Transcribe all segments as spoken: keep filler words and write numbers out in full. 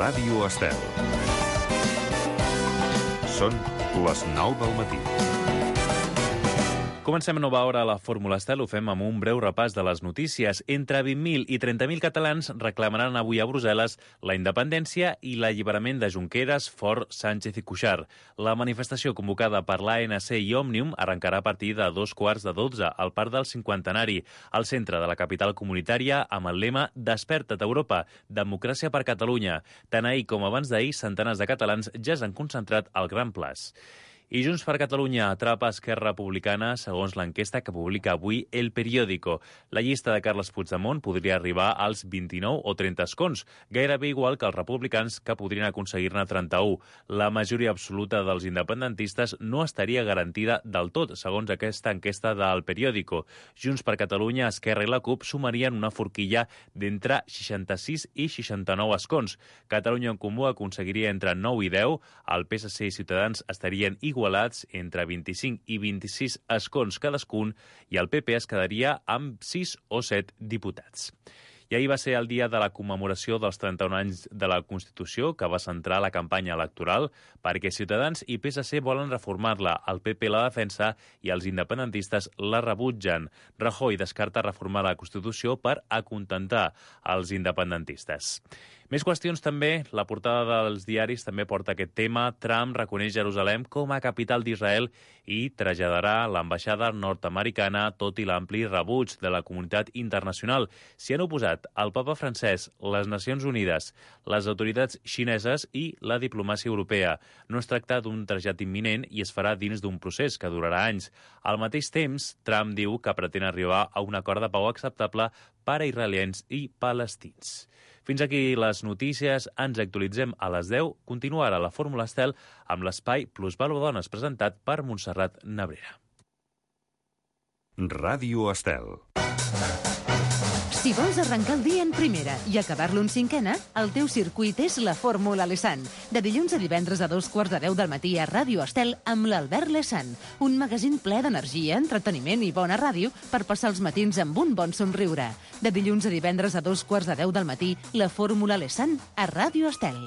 Ràdio Estel. Són les nou del matí. Comencem a nova hora a la Fórmula Estel. Ho fem amb un breu repàs de les notícies. Entre vint mil i trenta mil catalans reclamaran avui a Brussel·les la independència i l'alliberament de Junqueras, Forn, Sánchez i Cuixart. La manifestació convocada per l'A N C i Òmnium arrencarà a partir de dos quarts de dotze al Parc del Cinquantenari, al centre de la capital comunitària, amb el lema Desperta't Europa, democràcia per Catalunya. Tant ahir com abans d'ahir, centenars de catalans ja s'han concentrat al Gran Plaç. I Junts per Catalunya atrapa Esquerra Republicana segons l'enquesta que publica avui El Periódico. La llista de Carles Puigdemont podria arribar als vint-i-nou o trenta escons, gairebé igual que els republicans, que podrien aconseguir-ne trenta-u. La majoria absoluta dels independentistes no estaria garantida del tot, segons aquesta enquesta del Periódico. Junts per Catalunya, Esquerra i la CUP sumarien una forquilla d'entre seixanta-sis i seixanta-nou escons. Catalunya en Comú aconseguiria entre nou i deu, el P S C i Ciutadans estarien iguals igualats entre vint-i-cinc i vint-i-sis escons cadascun i el P P es quedaria amb sis o set diputats. I ahir va ser el dia de la commemoració dels trenta-un anys de la Constitució, que va centrar la campanya electoral, perquè Ciutadans i P S C volen reformar-la, el P P la defensa i els independentistes la rebutgen. Rajoy descarta reformar la Constitució per acontentar els independentistes. Més qüestions també. La portada dels diaris també porta aquest tema. Trump reconeix Jerusalem com a capital d'Israel i traslladarà l'ambaixada nord-americana, tot i l'ampli rebuig de la comunitat internacional. S'hi han oposat el papa francès, les Nacions Unides, les autoritats xineses i la diplomàcia europea. No es tracta d'un trasllat imminent i es farà dins d'un procés que durarà anys. Al mateix temps, Trump diu que pretén arribar a un acord de pau acceptable per a israelians i palestins. Fins aquí les notícies. Ens actualitzem a les deu. Continua ara la Fórmula Estel amb l'espai Plusvàlua Dones presentat per Montserrat Nebrera. Ràdio Estel. Si vols arrencar el dia en primera i acabar-lo en cinquena, el teu circuit és la Fórmula Lesan. De dilluns a divendres a dos quarts de deu del matí a Ràdio Estel amb l'Albert Lesan. Un magazín ple d'energia, entreteniment i bona ràdio per passar els matins amb un bon somriure. De dilluns a divendres a dos quarts de deu del matí, la Fórmula Lesan a Ràdio Estel.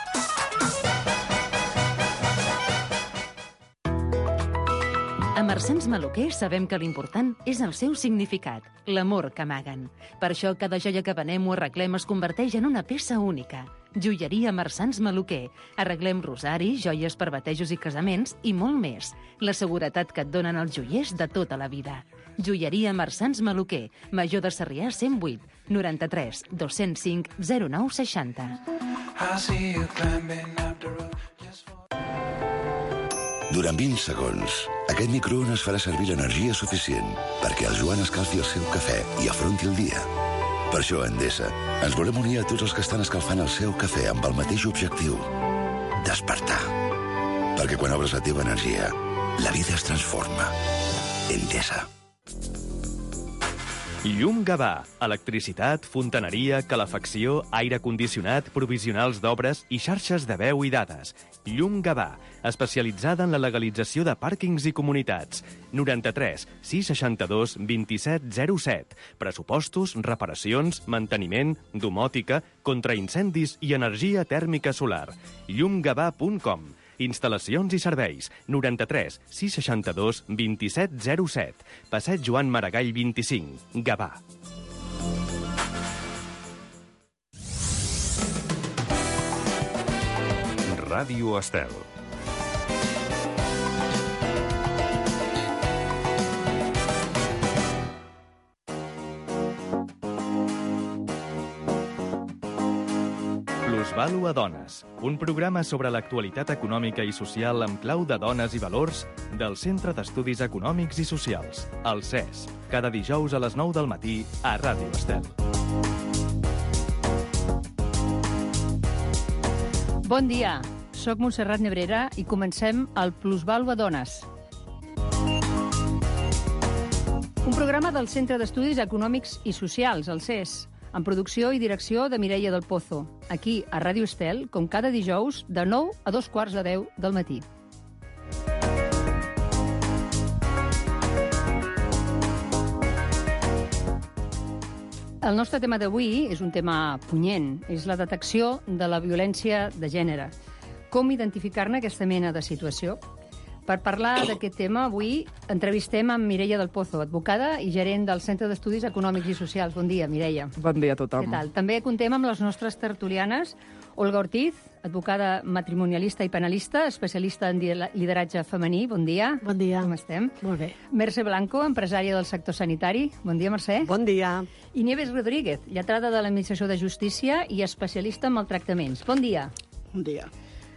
A Marsans Maluquer sabem que l'important és el seu significat, l'amor que amaguen. Per això cada joia que venem o arreglem es converteix en una peça única. Joieria Marsans Maluquer. Arreglem rosaris, joies per batejos i casaments i molt més. La seguretat que et donen els joiers de tota la vida. Joieria Marsans Maluquer. Major de Sarrià cent vuit, noranta-tres, dos-cents cinc, zero nou seixanta. Durant vint segons, aquest microones farà servir l'energia suficient perquè el Joan escalfi el seu cafè i afronti el dia. Per això a Endesa ens volem unir a tots els que estan escalfant el seu cafè amb el mateix objectiu: despertar. Perquè quan obres la teva energia, la vida es transforma. Endesa. Llum Gavà. Electricitat, fontaneria, calefacció, aire condicionat, provisionals d'obres i xarxes de veu i dades. Llum Gavà, especialitzada en la legalització de pàrquings i comunitats. noranta-tres, sis seixanta-dos, vint-i-set, zero set. Pressupostos, reparacions, manteniment, domòtica, contraincendis i energia tèrmica solar. llum gavà punt com. Instal·lacions i serveis. noranta-tres, sis seixanta-dos, vint-i-set, zero set. Passeig Joan Maragall vint-i-cinc. Gavà. Ràdio Estel. Plusvàlua Dones, un programa sobre l'actualitat econòmica i social amb clau de dones i valors del Centre d'Estudis Econòmics i Socials, el C E S, cada dijous a les nou del matí a Ràdio Estel. Bon dia, soc Montserrat Nebrera i comencem el Plusvàlua Dones. Un programa del Centre d'Estudis Econòmics i Socials, el C E S, amb producció i direcció de Mireia del Pozo, aquí a Ràdio Estel, com cada dijous, de nou a dos quarts de deu del matí. El nostre tema d'avui és un tema punyent, és la detecció de la violència de gènere. Com identificar-ne aquesta mena de situació? Per parlar d'aquest tema, avui entrevistem amb Mireia del Pozo, advocada i gerent del Centre d'Estudis Econòmics i Socials. Bon dia, Mireia. Bon dia a tothom. Què tal? També contem amb les nostres tertulianes, Olga Ortiz, advocada matrimonialista i penalista, especialista en lideratge femení. Bon dia. Bon dia. Com estem? Molt bé. Mercè Blanco, empresària del sector sanitari. Bon dia, Mercè. Bon dia. I Nieves Rodríguez, lletrada de l'Administració de Justícia i especialista en maltractaments. Bon dia. Bon dia.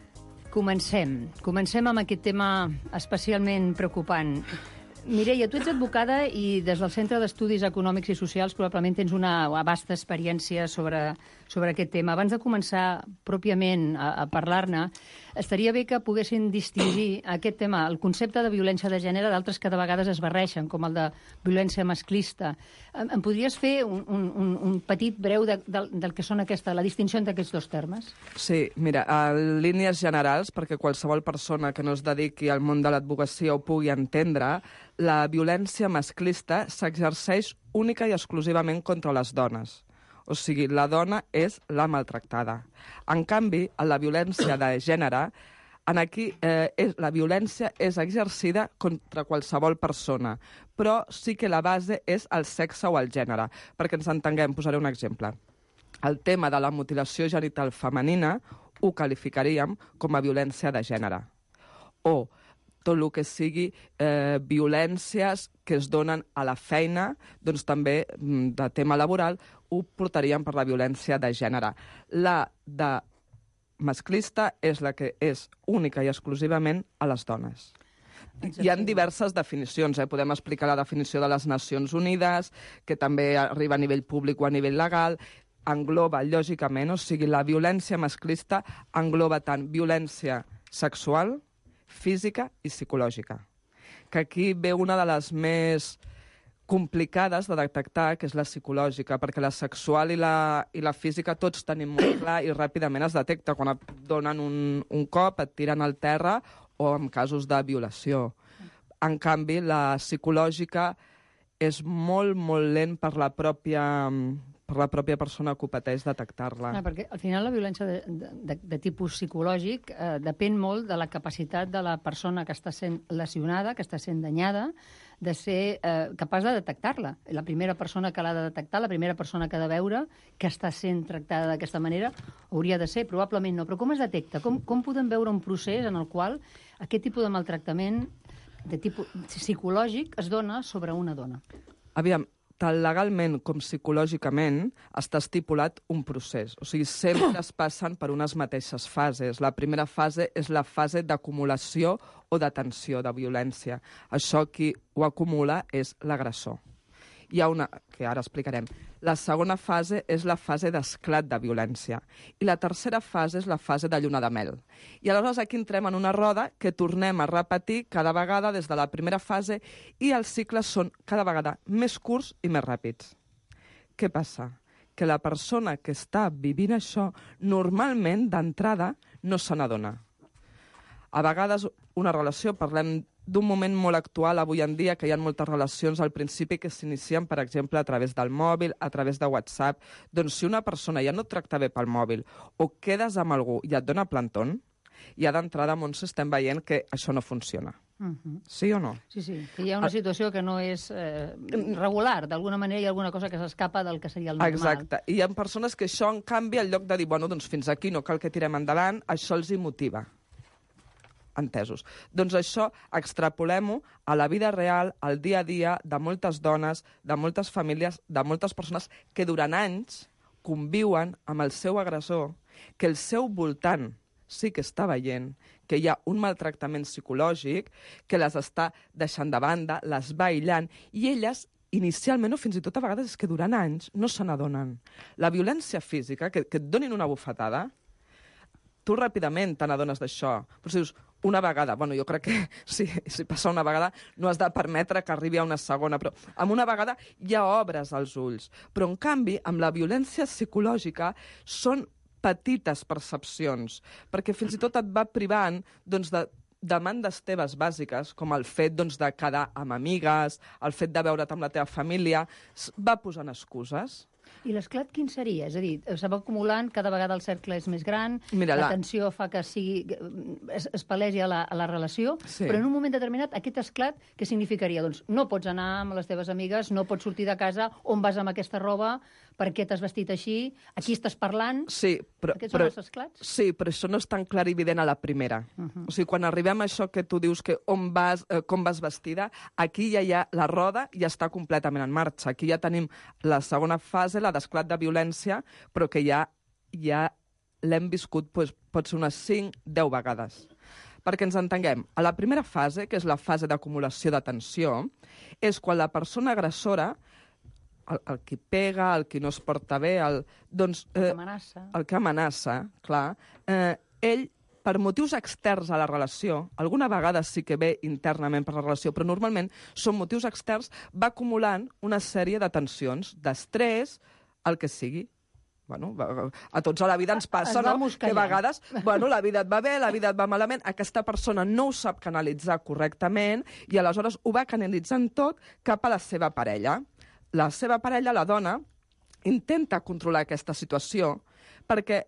Comencem. Comencem amb aquest tema especialment preocupant. Mireia, tu ets advocada i des del Centre d'Estudis Econòmics i Socials probablement tens una vasta experiència sobre, sobre aquest tema. Abans de començar pròpiament a, a parlar-ne, estaria bé que poguessin distingir aquest tema, el concepte de violència de gènere, d'altres que de vegades es barreixen, com el de violència masclista. Em, em podries fer un, un, un petit breu de, de, del que són aquesta, la distinció entre aquests dos termes? Sí, mira, en línies generals, perquè qualsevol persona que no es dediqui al món de l'advocacia ho pugui entendre, la violència masclista s'exerceix única i exclusivament contra les dones. O sigui, la dona és la maltractada. En canvi, en la violència de gènere, en aquí eh, és, la violència és exercida contra qualsevol persona, però sí que la base és el sexe o el gènere. Perquè ens entenguem, posaré un exemple. El tema de la mutilació genital femenina ho qualificaríem com a violència de gènere. O tot el que sigui eh, violències que es donen a la feina, doncs també de tema laboral, ho portaríem per la violència de gènere. La de masclista és la que és única i exclusivament a les dones. Hi ha diverses definicions, eh? Podem explicar la definició de les Nacions Unides, que també arriba a nivell públic o a nivell legal, engloba, lògicament, o sigui, la violència masclista engloba tant violència sexual, física i psicològica. Que aquí ve una de les més complicades de detectar, que és la psicològica, perquè la sexual i la, i la física tots tenim molt clar i ràpidament es detecta quan et donen un, un cop, et tiren al terra o en casos de violació. En canvi, la psicològica és molt, molt lent per la pròpia... per la pròpia persona que ho pateix detectar-la. Ah, perquè al final la violència de, de, de tipus psicològic eh, depèn molt de la capacitat de la persona que està sent lesionada, que està sent danyada, de ser eh, capaç de detectar-la. La primera persona que l'ha de detectar, la primera persona que ha de veure que està sent tractada d'aquesta manera, hauria de ser, probablement no. Però com es detecta? Com, com podem veure un procés en el qual aquest tipus de maltractament de tipus psicològic es dona sobre una dona? Aviam, tant legalment com psicològicament està estipulat un procés. O sigui, sempre es passen per unes mateixes fases. La primera fase és la fase d'acumulació o de tensió, de violència. Això qui ho acumula és l'agressor. Hi ha una, que ara explicarem. La segona fase és la fase d'esclat de violència. I la tercera fase és la fase de lluna de mel. I aleshores aquí entrem en una roda que tornem a repetir cada vegada des de la primera fase i els cicles són cada vegada més curts i més ràpids. Què passa? Que la persona que està vivint això normalment d'entrada no se n'adona. A vegades una relació, parlem d'un moment molt actual avui en dia, que hi ha moltes relacions al principi que s'inicien, per exemple, a través del mòbil, a través de WhatsApp. Doncs si una persona ja no et tracta bé pel mòbil o quedes amb algú i et dona plantón, ja d'entrada, Montse, estem veient que això no funciona. Uh -huh. Sí o no? Sí, sí, que hi ha una situació que no és eh, regular. D'alguna manera hi ha alguna cosa que s'escapa del que seria el normal. Exacte. I hi ha persones que això, en canvi, en lloc de dir, bueno, doncs fins aquí no cal que tirem endavant, això els hi motiva. Entesos. Doncs això extrapolem-ho a la vida real, al dia a dia de moltes dones, de moltes famílies, de moltes persones que durant anys conviuen amb el seu agressor, que el seu voltant sí que està veient que hi ha un maltractament psicològic, que les està deixant de banda, les va aïllant, i elles inicialment, o fins i tot a vegades, és que durant anys no se n'adonen. La violència física, que, que et donin una bufetada, tu ràpidament te n'adones d'això. Però si dius, una vegada, bueno, jo crec que si, si passa una vegada no has de permetre que arribi a una segona, però amb una vegada ja obres els ulls. Però, en canvi, amb la violència psicològica són petites percepcions, perquè fins i tot et va privant doncs, de demandes teves bàsiques, com el fet doncs, de quedar amb amigues, el fet de veure't amb la teva família, va posant excuses. I l'esclat quin seria? És a dir, se va acumulant, cada vegada el cercle és més gran, Mira, la la- tensió fa que sigui, es, es palesi a la, a la relació, Sí. però en un moment determinat aquest esclat què significaria? Doncs no pots anar amb les teves amigues, no pots sortir de casa, on vas amb aquesta roba, per què t'has vestit així, aquí estàs parlant... Sí, però... Aquests però, són els esclats? Sí, però això no és tan clar i evident a la primera. Uh -huh. O sigui, quan arribem a això que tu dius que on vas, eh, com vas vestida, aquí ja hi ha la roda ja està completament en marxa. Aquí ja tenim la segona fase, la d'esclat de violència, però que ja, ja l'hem viscut, doncs, pot ser unes cinc deu vegades. Perquè ens entenguem, a la primera fase, que és la fase d'acumulació de tensió, és quan la persona agressora, el, el qui pega, el qui no es porta bé, el, doncs, El que eh, amenaça. el que amenaça, clar, eh, ell, per motius externs a la relació, alguna vegada sí que ve internament per la relació, però normalment són motius externs, va acumulant una sèrie de tensions, d'estrès, el que sigui. Bueno, a tots a la vida ens passa, Es va no? mosquejant. Que a vegades, bueno, la vida et va bé, la vida et va malament, aquesta persona no ho sap canalitzar correctament i aleshores ho va canalitzant tot cap a la seva parella. La seva parella, la dona, intenta controlar aquesta situació perquè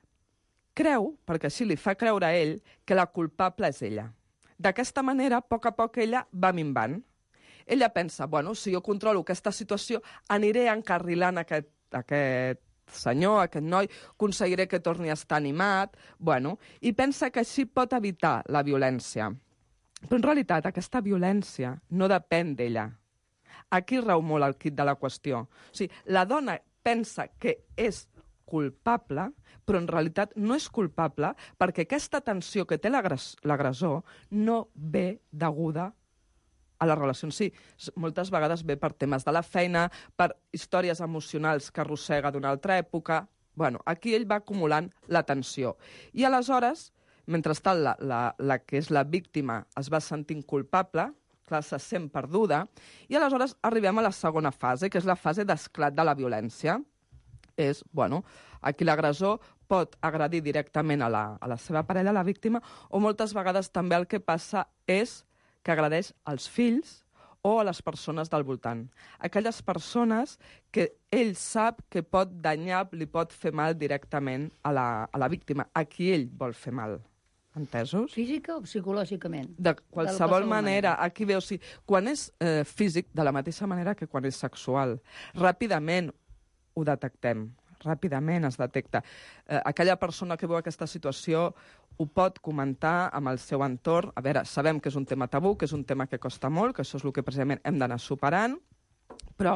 creu, perquè així li fa creure a ell, que la culpable és ella. D'aquesta manera, a poc a poc, ella va minvant. Ella pensa, bueno, si jo controlo aquesta situació, aniré encarrilant aquest, aquest senyor, aquest noi, aconseguiré que torni a estar animat, bueno, i pensa que així pot evitar la violència. Però en realitat aquesta violència no depèn d'ella. Aquí rau molt el quid de la qüestió. O sigui, la dona pensa que és culpable, però en realitat no és culpable perquè aquesta tensió que té l'agress- l'agressor no ve deguda a la relació en si. S- Moltes vegades ve per temes de la feina, per històries emocionals que arrossega d'una altra època. Bueno, aquí ell va acumulant la tensió. I aleshores, mentrestant la, la, la que és la víctima es va sentint culpable, clar, se sent perduda, i aleshores arribem a la segona fase, que és la fase d'esclat de la violència. És, bueno, aquí l'agressor pot agredir directament a la, a la seva parella, a la víctima, o moltes vegades també el que passa és que agredeix als fills o a les persones del voltant. Aquelles persones que ell sap que pot danyar, li pot fer mal directament a la, a la víctima, a qui ell vol fer mal. Entesos? Física o psicològicament? De qualsevol manera, aquí veus, si, quan és eh, físic, de la mateixa manera que quan és sexual, ràpidament ho detectem, ràpidament es detecta. Eh, aquella persona que veu aquesta situació ho pot comentar amb el seu entorn. A veure, sabem que és un tema tabú, que és un tema que costa molt, que això és el que precisament hem d'anar superant, però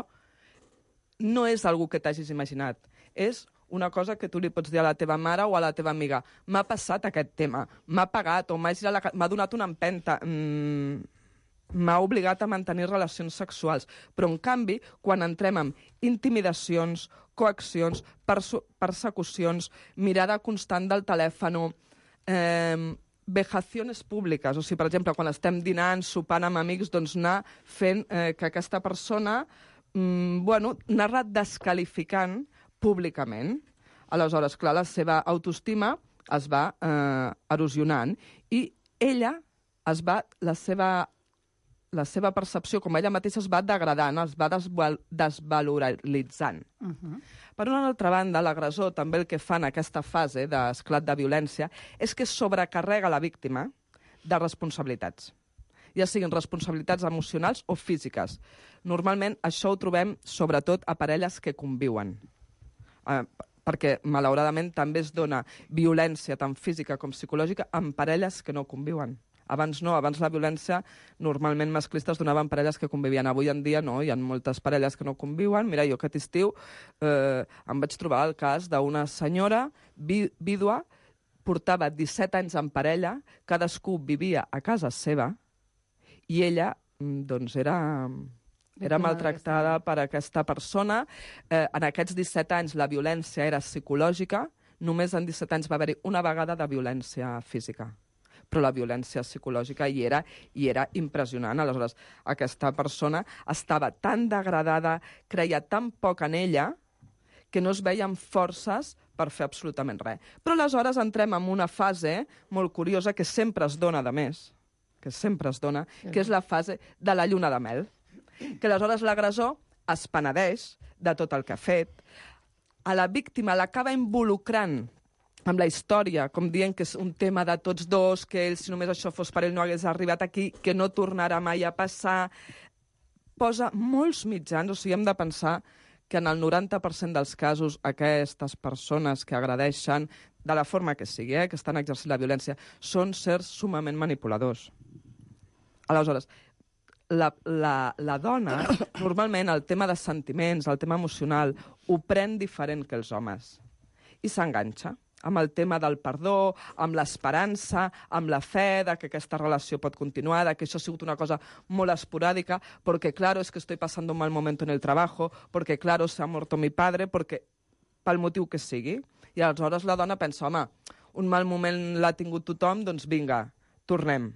no és algú que t'hagis imaginat. És una cosa que tu li pots dir a la teva mare o a la teva amiga. M'ha passat aquest tema, m'ha pagat o m'ha girat la... m'ha donat una empenta, mm, m'ha obligat a mantenir relacions sexuals. Però, en canvi, quan entrem en intimidacions, coaccions, perso- persecucions, mirada constant del telèfon, eh, vejacions públiques, o sigui, per exemple, quan estem dinant, sopant amb amics, doncs anar fent eh, que aquesta persona, mm, bueno, anar descalificant públicament. Aleshores, clar, la seva autoestima es va eh, erosionant i ella es va, la seva, la seva percepció com ella mateixa es va degradant, es va desval desvaloritzant. Uh -huh. Per una altra banda, l'agressor també el que fa en aquesta fase d'esclat de violència és que sobrecarrega la víctima de responsabilitats, ja siguin responsabilitats emocionals o físiques. Normalment això ho trobem sobretot a parelles que conviuen. Eh, perquè, malauradament, també es dona violència tant física com psicològica en parelles que no conviuen. Abans no, abans la violència normalment masclista es donava en parelles que convivien. Avui en dia no, hi ha moltes parelles que no conviuen. Mira, jo aquest estiu eh, em vaig trobar el cas d'una senyora vi vídua, portava disset anys en parella, cadascú vivia a casa seva i ella, doncs, era... Era maltractada per aquesta persona. Eh, en aquests disset anys la violència era psicològica. Només en disset anys va haver-hi una vegada de violència física. Però la violència psicològica hi era, i era impressionant. Aleshores, aquesta persona estava tan degradada, creia tan poc en ella, que no es veien forces per fer absolutament res. Però aleshores entrem en una fase molt curiosa que sempre es dona, de més, que sempre es dona, que és la fase de la lluna de mel. Que aleshores l'agressor es penedeix de tot el que ha fet. A la víctima l'acaba involucrant amb la història, com dient que és un tema de tots dos, que ell, si només això fos per ell, no hagués arribat aquí, que no tornarà mai a passar. Posa molts mitjans, o sigui, hem de pensar que en el noranta per cent dels casos aquestes persones que agredeixen, de la forma que sigui, eh, que estan exercint la violència, són sers sumament manipuladors. Aleshores, la, la, la dona, normalment el tema de sentiments, el tema emocional, ho pren diferent que els homes. I s'enganxa amb el tema del perdó, amb l'esperança, amb la fe de que aquesta relació pot continuar, de que això ha sigut una cosa molt esporàdica, porque claro, es que estoy pasando un mal momento en el trabajo, porque claro, se ha muerto mi padre, porque pel motiu que sigui. I aleshores la dona pensa, home, un mal moment l'ha tingut tothom, doncs vinga, tornem.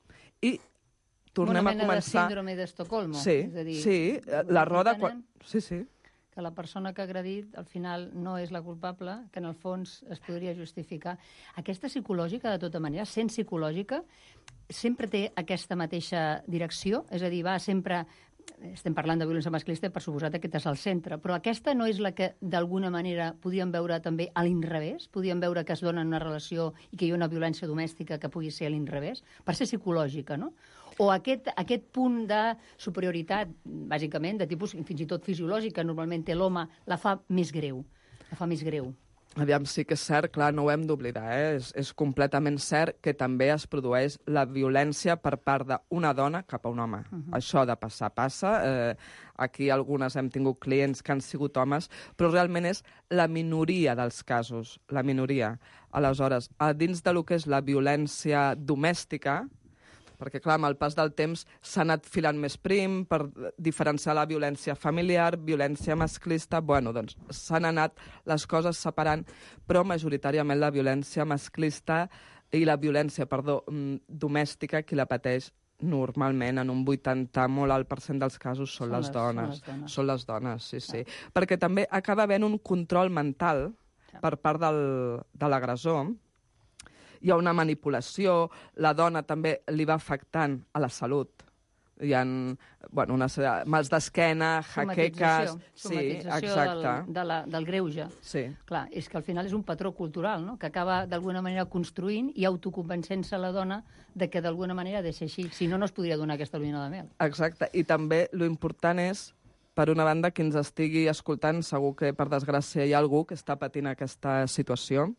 I tornem una a mena començar... de síndrome d'Estocolmo. Sí, és a dir, sí, la roda... Quan... Sí, sí. Que la persona que ha agredit, al final, no és la culpable, que en el fons es podria justificar. Aquesta psicològica, de tota manera, sent psicològica, sempre té aquesta mateixa direcció, és a dir, va sempre... Estem parlant de violència masclista, per suposat aquest és el centre, però aquesta no és la que, d'alguna manera, podíem veure també a l'inrevés? Podíem veure que es dona en una relació i que hi ha una violència domèstica que pugui ser a l'inrevés? Per ser psicològica, no? O aquest, aquest punt de superioritat, bàsicament, de tipus fins i tot fisiològic, que normalment té l'home, la fa més greu. La fa més greu. Aviam, sí que és cert, clar, no ho hem d'oblidar, eh? és, és completament cert que també es produeix la violència per part d'una dona cap a un home. Uh -huh. Això de passar, passa. Eh, aquí algunes hem tingut clients que han sigut homes, però realment és la minoria dels casos, la minoria. Aleshores, a dins de lo que és la violència domèstica, perquè, clar, amb el pas del temps s'ha anat filant més prim per diferenciar la violència familiar, violència masclista... Bueno, doncs s'han anat les coses separant, però majoritàriament la violència masclista i la violència, perdó, domèstica, qui la pateix normalment, en un vuitanta molt alt per cent dels casos, són, són les, les dones. Són les dones, són les dones sí, sí. Ah. Perquè també acaba havent un control mental ah. per part del, de l'agressor. Hi ha una manipulació, la dona també li va afectant a la salut. Hi ha bueno, una sèrie de mals d'esquena, jaqueques... Sí, exacte. Del, de la, del greuge. Sí. Clar, és que al final és un patró cultural, no?, que acaba d'alguna manera construint i autoconvencent-se la dona de que d'alguna manera ha de ser així. Si no, no es podria donar aquesta lluna de mel. Exacte. I també lo important és, per una banda, que ens estigui escoltant, segur que per desgràcia hi ha algú que està patint aquesta situació.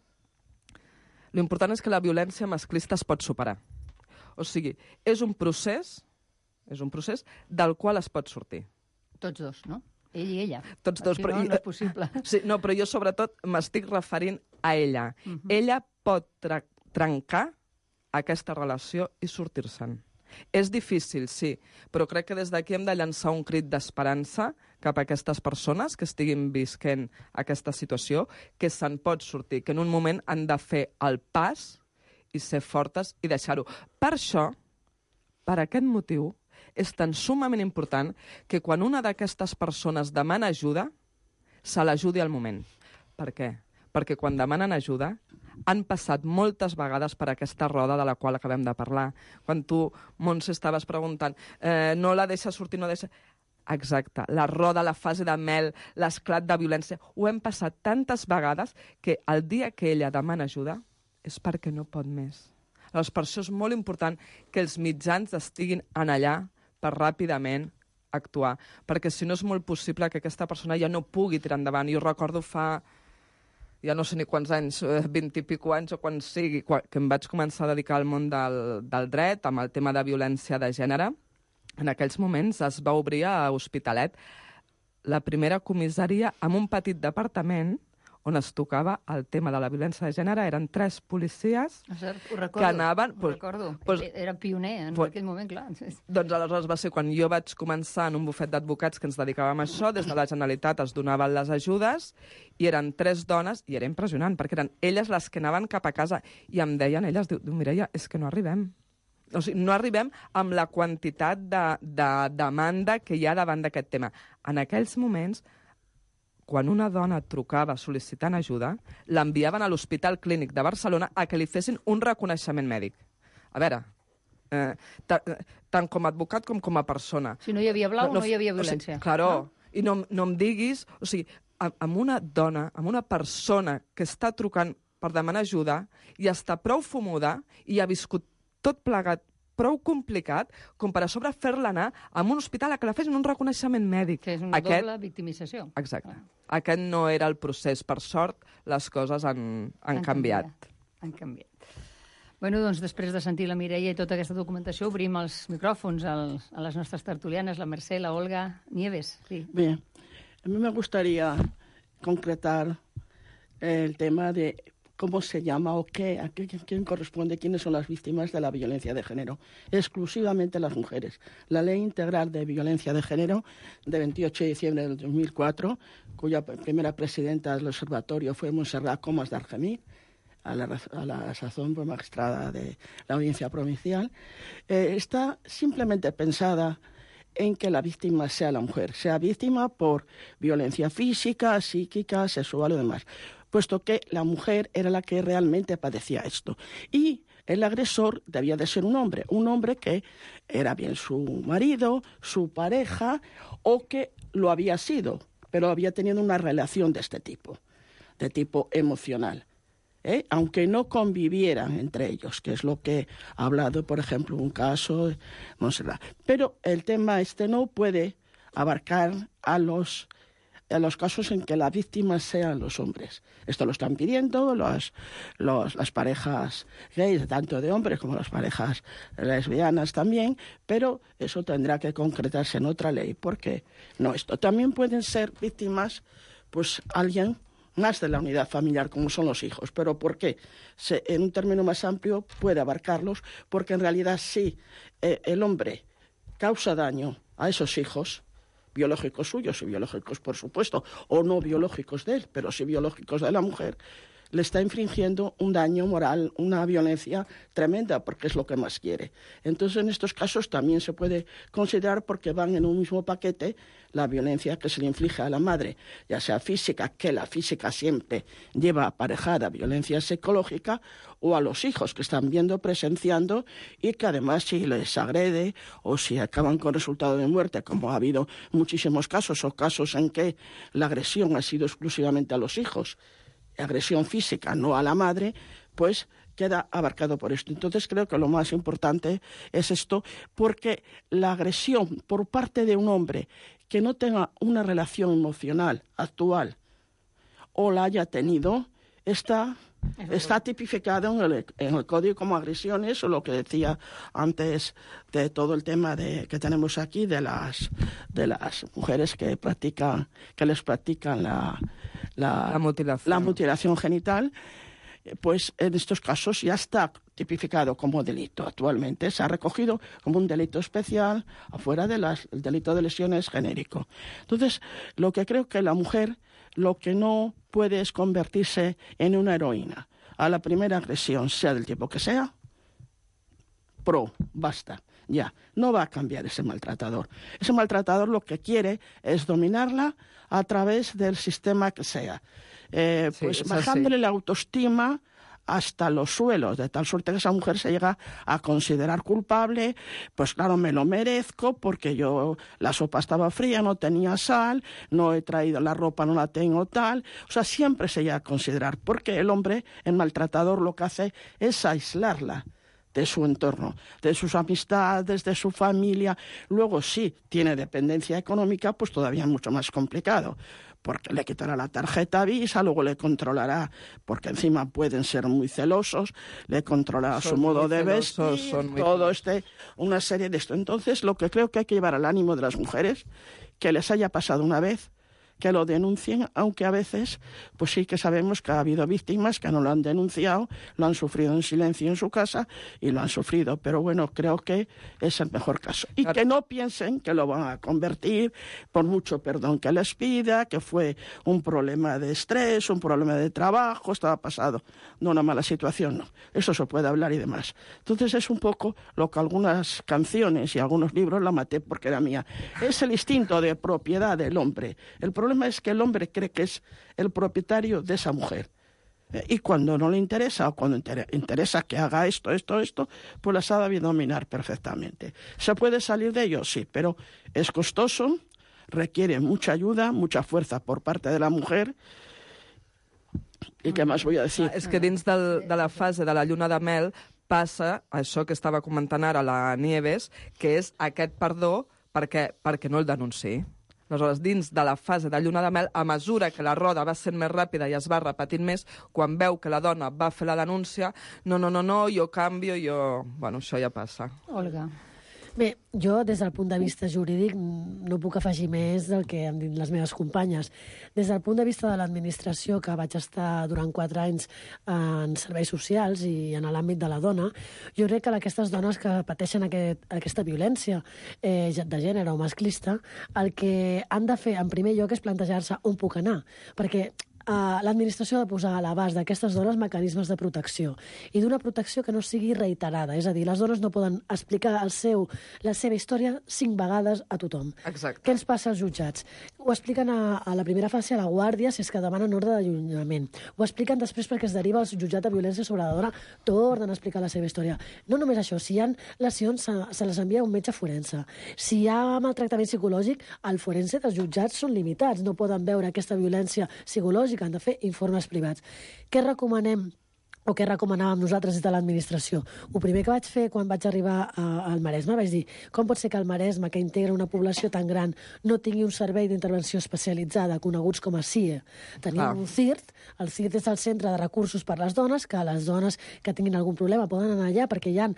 L'important és que la violència masclista es pot superar. O sigui, és un procés, és un procés del qual es pot sortir. Tots dos, no? Ell i ella. Tots dos. Així Però, no, no és possible. Sí, no, però jo sobretot m'estic referint a ella. Uh -huh. Ella pot tra trencar aquesta relació i sortir-se'n. És difícil, sí, però crec que des d'aquí hem de llançar un crit d'esperança cap a aquestes persones que estiguin visquent aquesta situació, que se'n pot sortir, que en un moment han de fer el pas i ser fortes i deixar-ho. Per això, per aquest motiu, és tan sumament important que quan una d'aquestes persones demana ajuda, se l'ajudi al moment. Per què? Perquè quan demanen ajuda han passat moltes vegades per aquesta roda de la qual acabem de parlar. Quan tu, Montse, estaves preguntant eh, no la deixa sortir, no deixa... Exacte, la roda, la fase de mel, l'esclat de violència, ho hem passat tantes vegades que el dia que ella demana ajuda és perquè no pot més. Llavors, per això és molt important que els mitjans estiguin en allà per ràpidament actuar, perquè si no és molt possible que aquesta persona ja no pugui tirar endavant. Jo recordo fa... ja no sé ni quants anys, vint i pico anys o quan sigui, quan, que em vaig començar a dedicar al món del, del dret, amb el tema de violència de gènere. En aquells moments es va obrir a Hospitalet la primera comissaria amb un petit departament on es tocava el tema de la violència de gènere. Eren tres policies ho recordo, que anaven... Ho pues, recordo, pues, era pioner en pues, aquell moment, clar. Doncs aleshores va ser quan jo vaig començar en un bufet d'advocats que ens dedicàvem a això, des de la Generalitat es donaven les ajudes, i eren tres dones, i era impressionant, perquè eren elles les que anaven cap a casa, i em deien elles, diu, Mireia, és que no arribem. O sigui, no arribem amb la quantitat de, de demanda que hi ha davant d'aquest tema. En aquells moments, quan una dona trucava sol·licitant ajuda, l'enviaven a l'Hospital Clínic de Barcelona a que li fessin un reconeixement mèdic. A veure, eh, tant com a advocat com com a persona. Si no hi havia blau, no, no, no hi havia violència. O sigui, claro, no? I no, no em diguis... O sigui, amb una dona, amb una persona que està trucant per demanar ajuda i està prou fumuda i ha viscut tot plegat prou complicat com per a sobre fer-la anar a un hospital a que la fessin un reconeixement mèdic. Que és una Aquest... doble victimització. Exacte. Ah. Aquest no era el procés. Per sort, les coses han, han, han canviat. canviat. Han canviat. Bueno, doncs, després de sentir la Mireia i tota aquesta documentació, obrim els micròfons al, a les nostres tertulianes, la Mercè, la Olga, Nieves. Sí. Bien. A mí me gustaría concretar el tema de cómo se llama o qué, a qué, quién corresponde, quiénes son las víctimas de la violencia de género. Exclusivamente las mujeres. La Ley Integral de Violencia de Género de veintiocho de diciembre del dos mil cuatro, cuya primera presidenta del observatorio fue Montserrat Comas de Argemí, a la, a la sazón pues, magistrada de la Audiencia Provincial, eh, está simplemente pensada en que la víctima sea la mujer, sea víctima por violencia física, psíquica, sexual o demás, puesto que la mujer era la que realmente padecía esto. Y el agresor debía de ser un hombre, un hombre que era bien su marido, su pareja, o que lo había sido, pero había tenido una relación de este tipo, de tipo emocional. ¿Eh? Aunque no convivieran entre ellos, que es lo que ha hablado, por ejemplo, un caso, Montserrat. Pero el tema este no puede abarcar a los, a los casos en que las víctimas sean los hombres. Esto lo están pidiendo los, los, las parejas gays, tanto de hombres como las parejas lesbianas también, pero eso tendrá que concretarse en otra ley, porque no esto. También pueden ser víctimas, pues, alguien más de la unidad familiar, como son los hijos. ¿Pero por qué? Se, en un término más amplio puede abarcarlos, porque en realidad sí, eh, el hombre causa daño a esos hijos, biológicos suyos y biológicos, por supuesto, o no biológicos de él, pero sí biológicos de la mujer, le está infringiendo un daño moral, una violencia tremenda, porque es lo que más quiere. Entonces, en estos casos también se puede considerar, porque van en un mismo paquete, la violencia que se le inflige a la madre, ya sea física, que la física siempre lleva aparejada violencia psicológica, o a los hijos que están viendo, presenciando, y que además si les agrede o si acaban con resultado de muerte, como ha habido muchísimos casos, o casos en que la agresión ha sido exclusivamente a los hijos, agresión física, no a la madre, pues queda abarcado por esto. Entonces creo que lo más importante es esto, porque la agresión por parte de un hombre que no tenga una relación emocional actual o la haya tenido, está, está tipificado en el, en el código como agresiones, o lo que decía antes de todo el tema de, que tenemos aquí de las, de las mujeres que practican, que les practican la La, la, mutilación. la mutilación genital, pues en estos casos ya está tipificado como delito. Actualmente se ha recogido como un delito especial afuera del delito de lesiones genérico. Entonces, lo que creo que la mujer lo que no puede es convertirse en una heroína. A la primera agresión, sea del tipo que sea, pro, basta. Ya, no va a cambiar ese maltratador. Ese maltratador lo que quiere es dominarla a través del sistema que sea. Eh, sí, pues bajándole sí. la autoestima hasta los suelos, de tal suerte que esa mujer se llega a considerar culpable. Pues claro, me lo merezco porque yo, la sopa estaba fría, no tenía sal, no he traído la ropa, no la tengo tal. O sea, siempre se llega a considerar, porque el hombre, el maltratador, lo que hace es aislarla de su entorno, de sus amistades, de su familia. Luego sí, tiene dependencia económica, pues todavía es mucho más complicado, porque le quitará la tarjeta Visa, luego le controlará, porque encima pueden ser muy celosos, le controlará son su modo de vestir, son muy todo este, una serie de esto. Entonces, lo que creo que hay que llevar al ánimo de las mujeres, que les haya pasado una vez, que lo denuncien, aunque a veces, pues sí que sabemos que ha habido víctimas que no lo han denunciado, lo han sufrido en silencio en su casa y lo han sufrido, pero bueno, creo que es el mejor caso. Y claro, que no piensen que lo van a convertir, por mucho perdón que les pida, que fue un problema de estrés, un problema de trabajo, estaba pasado de una mala situación, no. Eso se puede hablar y demás. Entonces es un poco lo que algunas canciones y algunos libros, la maté porque era mía, es el instinto de propiedad del hombre. El problema El problema es que el hombre cree que es el propietario de esa mujer. Eh, y cuando no le interesa, o cuando inter interesa que haga esto, esto, esto, pues la sabe dominar perfectamente. ¿Se puede salir de ello? Sí, pero es costoso, requiere mucha ayuda, mucha fuerza por parte de la mujer. I què més vull dir? És que dins del, de la fase de la lluna de mel passa això que estava comentant ara la Nieves, que és aquest perdó perquè, perquè no el denunciï. Aleshores, dins de la fase de lluna de mel, a mesura que la roda va sent més ràpida i es va repetint més, quan veu que la dona va fer la denúncia, no, no, no, no, jo canvio, jo... Bueno, això ja passa. Olga. Bé, jo, des del punt de vista jurídic, no puc afegir més del que han dit les meves companyes. Des del punt de vista de l'administració, que vaig estar durant quatre anys en serveis socials i en l'àmbit de la dona, jo crec que aquestes dones que pateixen aquest, aquesta violència eh, de gènere o masclista, el que han de fer, en primer lloc, és plantejar-se on puc anar. Perquè Uh, l'administració ha de posar a l'abast d'aquestes dones mecanismes de protecció i d'una protecció que no sigui reiterada. És a dir, les dones no poden explicar el seu, la seva història cinc vegades a tothom. Exacte. Què ens passa als jutjats? Ho expliquen a, a la primera fase a la guàrdia si és que demanen ordre d'allunyament. Ho expliquen després perquè es deriva al jutjat de violència sobre la dona, tornen a explicar la seva història. No només això, si hi ha lesions se, se les envia un metge forense. Si hi ha maltractament psicològic, el forense dels jutjats són limitats, no poden veure aquesta violència psicològica, han de fer informes privats. Què recomanem o què recomanàvem nosaltres des de l'administració? El primer que vaig fer quan vaig arribar a, al Maresme vaig dir, com pot ser que el Maresme, que integra una població tan gran, no tingui un servei d'intervenció especialitzada, coneguts com a C I E? Tenim ah. un C I R T, el C I R T és el Centre de Recursos per les Dones, que les dones que tinguin algun problema poden anar allà perquè hi ha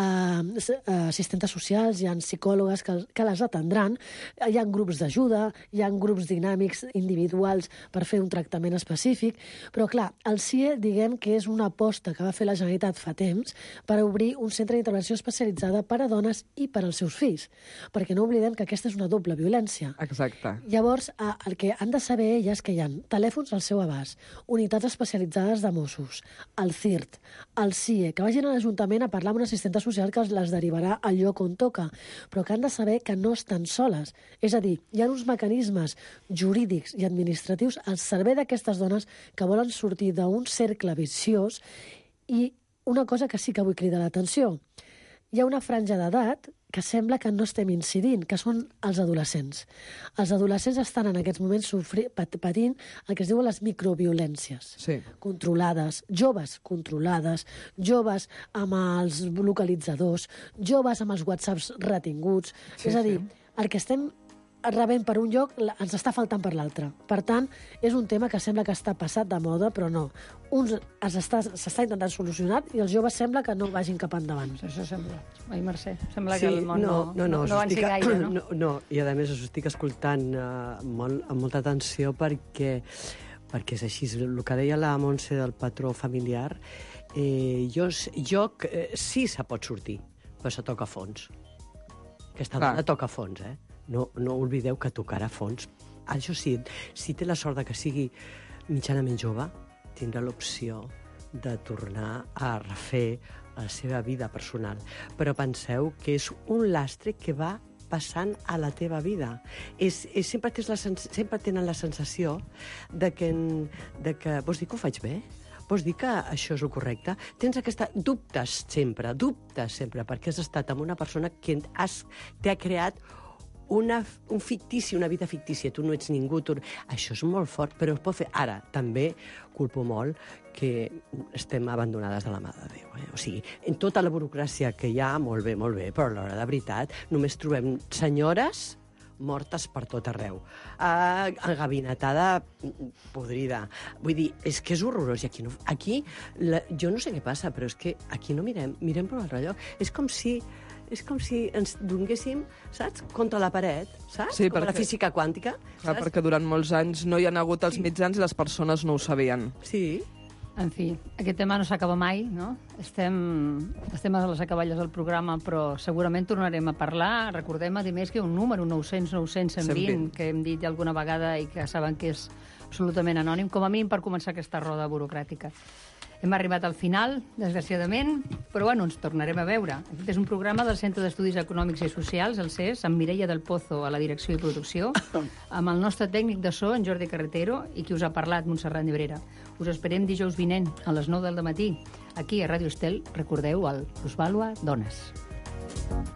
eh, assistentes socials, hi ha psicòlogues que, que les atendran, hi ha grups d'ajuda, hi ha grups dinàmics individuals per fer un tractament específic, però clar, el C I E diguem que és una aposta que va fer la Generalitat fa temps per obrir un centre d'intervenció especialitzada per a dones i per als seus fills, perquè no oblidem que aquesta és una doble violència. Exacte. Llavors, el que han de saber elles que hi ha telèfons al seu abast, unitats especialitzades de Mossos, el C I R T, el C I E, que vagin a l'Ajuntament a parlar amb una assistenta social que les derivarà al lloc on toca, però que han de saber que no estan soles. És a dir, hi ha uns mecanismes jurídics i administratius al servei d'aquestes dones que volen sortir d'un cercle viciós. I una cosa que sí que vull cridar l'atenció. Hi ha una franja d'edat que sembla que no estem incidint, que són els adolescents. Els adolescents estan en aquests moments sofri, patint el que es diuen les microviolències. Sí. Controlades, joves controlades, joves amb els localitzadors, joves amb els whatsapps retinguts. Sí, és a dir, sí. el que estem rebent per un lloc ens està faltant per l'altre. Per tant, és un tema que sembla que està passat de moda, però no. Uns s'està intentant solucionar i els joves sembla que no vagin cap endavant. Això sembla. Ai, Mercè, sembla sí, que el món no, no, no, no, no avanci estic, gaire, no? no? No, i a més us estic escoltant uh, molt, amb molta atenció perquè, perquè és així. El que deia la Montse del patró familiar, eh, jo, jo eh, sí se pot sortir, però se toca a fons. Aquesta dona toca a fons, eh? No, no oblideu que tocarà a fons. Això sí, si té la sort de que sigui mitjanament jove, tindrà l'opció de tornar a refer la seva vida personal. Però penseu que és un lastre que va passant a la teva vida. És, és, sempre, tens la, sempre tenen la sensació de que, de que... Vols dir que ho faig bé? Vols dir que això és el correcte? Tens aquesta... Dubtes sempre, dubtes sempre, perquè has estat amb una persona que has, t'ha creat Una, un fictici, una vida fictícia, tu no ets ningú, tu... això és molt fort, però es pot fer. Ara, també culpo molt que estem abandonades de la mà de Déu. Eh? O sigui, en tota la burocràcia que hi ha, molt bé, molt bé, però a l'hora de veritat només trobem senyores mortes per tot arreu. Uh, engabinetada, podrida. Vull dir, és que és horrorós. I aquí, no, aquí la, jo no sé què passa, però és que aquí no mirem, mirem per un altre lloc. És com si... És com si ens donguéssim, saps, contra la paret, saps? Sí, com perquè, la física quàntica. Clar, perquè durant molts anys no hi ha hagut els sí. mitjans i les persones no ho sabien. Sí. En fi, aquest tema no s'acaba mai, no? Estem, estem a les acaballes del programa, però segurament tornarem a parlar. Recordem, a més, que hi ha un número, nou cents nou cents cent vint, que hem dit alguna vegada i que saben que és absolutament anònim, com a mínim per començar aquesta roda burocràtica. Hem arribat al final, desgraciadament, però bueno, ens tornarem a veure. Aquest és un programa del Centre d'Estudis Econòmics i Socials, el C E S, amb Mireia del Pozo a la direcció i producció, amb el nostre tècnic de so, en Jordi Carretero, i qui us ha parlat, Montserrat Nebrera. Us esperem dijous vinent, a les nou del matí, aquí a Ràdio Estel. Recordeu el Plusvàlua Dones.